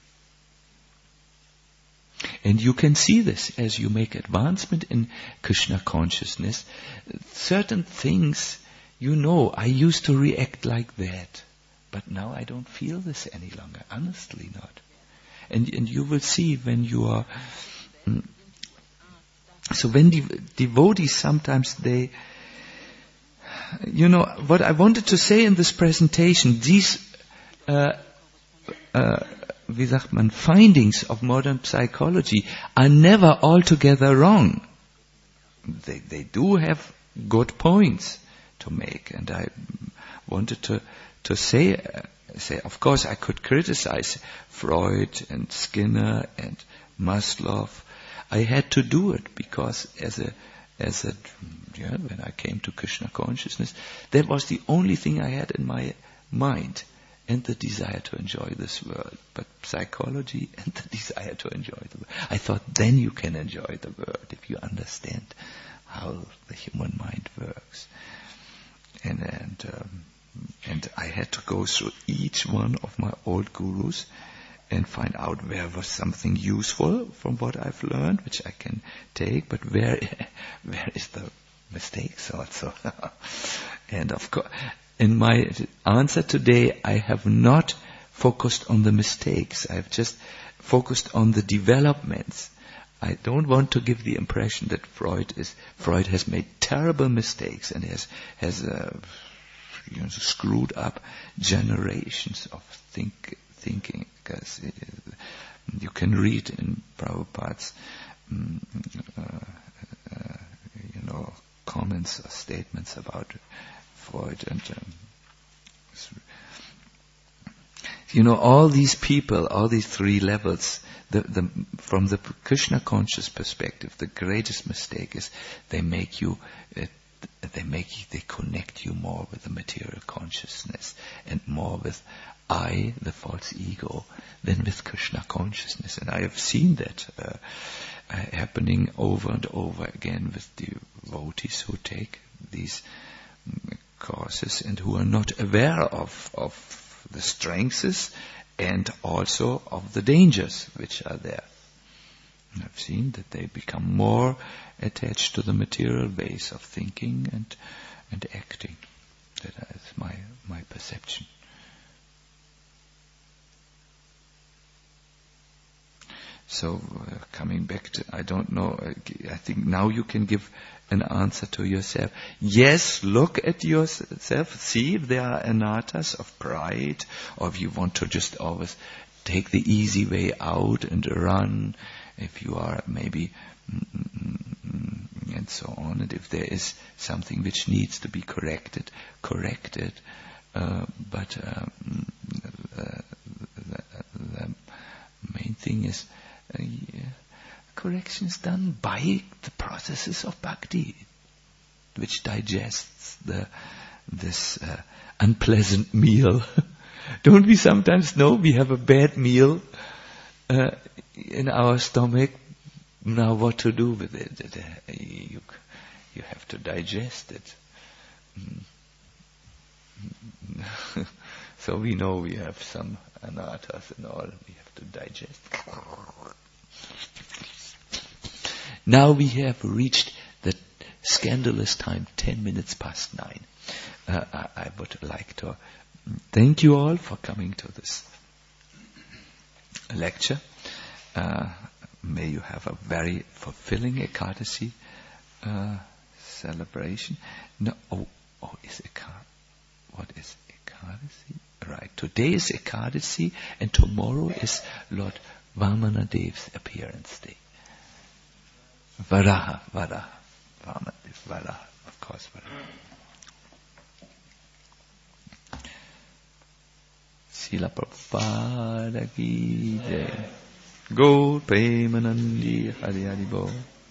And you can see this as you make advancement in Krishna consciousness. Certain things you know, I used to react like that. But now I don't feel this any longer. Honestly not. And, and you will see when you are... Mm, so when the devotees sometimes they... You know, what I wanted to say in this presentation, these... Uh, uh, wie sagt man, findings of modern psychology are never altogether wrong. They, they do have good points to make, and I wanted to to say, uh, say, of course, I could criticize Freud and Skinner and Maslow. I had to do it because, as a as a yeah, when I came to Krishna consciousness, that was the only thing I had in my mind. And the desire to enjoy this world. But psychology and the desire to enjoy the world. I thought then you can enjoy the world if you understand how the human mind works. And and, um, and I had to go through each one of my old gurus and find out where was something useful from what I've learned, which I can take, but where where is the mistakes also. And of course, in my answer today, I have not focused on the mistakes. I have just focused on the developments. I don't want to give the impression that Freud is Freud has made terrible mistakes and has has uh, you know, screwed up generations of think, thinking. Because uh, you can read in Prabhupada's um, uh, uh, you know comments or statements about Freud and um, you know all these people, all these three levels. The, the, from the Krishna conscious perspective, the greatest mistake is they make you, uh, they make you, they connect you more with the material consciousness and more with I, the false ego, than with Krishna consciousness. And I have seen that uh, uh, happening over and over again with devotees who take these um, courses and who are not aware of of the strengths and also of the dangers which are there. And I've seen that they become more attached to the material ways of thinking and and acting. That is my my perception. So uh, coming back to, I don't know, I think now you can give an answer to yourself. Yes, look at yourself, see if there are anarthas of pride, or if you want to just always take the easy way out and run, if you are maybe, and so on, and if there is something which needs to be corrected, correct it. Uh, but um, the, the, the main thing is, Uh, yeah, correction is done by the processes of bhakti, which digests the this uh, unpleasant meal. Don't we sometimes know we have a bad meal uh, in our stomach? Now what to do with it? it uh, you, you have to digest it. So we know we have some anarthas and all. We have to digest. Now we have reached the scandalous time, ten minutes past nine. Uh, I, I would like to thank you all for coming to this lecture. Uh, may you have a very fulfilling Ekadasi uh, celebration. No, oh, oh, is Ekadasi? What is Ekadasi? Right. Today is Ekadasi, and tomorrow is Lord Vamanadev's appearance day. Varaha, Varaha, Vamanadev, Varaha, of course, Varaha. Srila Prabhupada ki jai. Gaur Premanandi Hari Hari Bol.